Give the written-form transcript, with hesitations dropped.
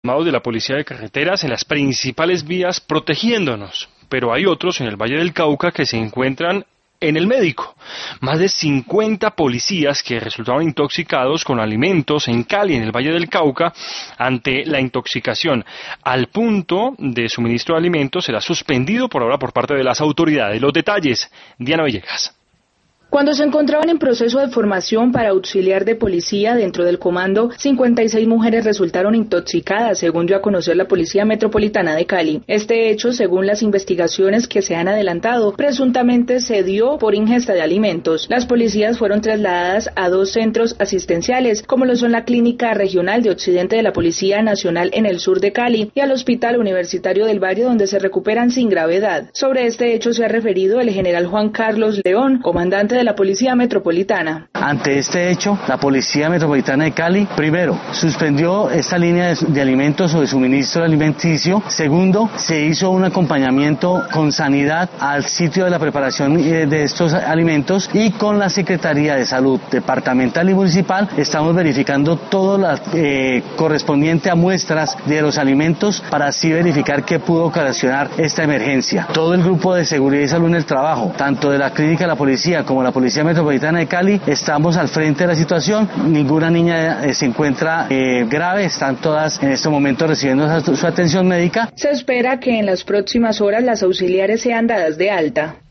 de la Policía de Carreteras en las principales vías protegiéndonos, pero hay otros en el Valle del Cauca que se encuentran en el médico. Más de 50 policías que resultaron intoxicados con alimentos en Cali, en el Valle del Cauca, ante la intoxicación. Al punto de suministro de alimentos será suspendido por ahora por parte de las autoridades. Los detalles, Diana Villegas. Cuando se encontraban en proceso de formación para auxiliar de policía dentro del comando, 56 mujeres resultaron intoxicadas, según dio a conocer la Policía Metropolitana de Cali. Este hecho, según las investigaciones que se han adelantado, presuntamente se dio por ingesta de alimentos. Las policías fueron trasladadas a 2 centros asistenciales, como lo son la Clínica Regional de Occidente de la Policía Nacional en el sur de Cali y al Hospital Universitario del Valle, donde se recuperan sin gravedad. Sobre este hecho se ha referido el general Juan Carlos León, comandante de la Policía Metropolitana. Ante este hecho, la Policía Metropolitana de Cali, primero, suspendió esta línea de alimentos o de suministro alimenticio. Segundo, se hizo un acompañamiento con sanidad al sitio de la preparación de estos alimentos, y con la Secretaría de Salud departamental y municipal estamos verificando todo lo correspondiente a muestras de los alimentos para así verificar qué pudo ocasionar esta emergencia. Todo el grupo de seguridad y salud en el trabajo, tanto de la clínica de la policía como la Policía Metropolitana de Cali, estamos al frente de la situación. Ninguna niña se encuentra grave, están todas en este momento recibiendo su atención médica. Se espera que en las próximas horas las auxiliares sean dadas de alta.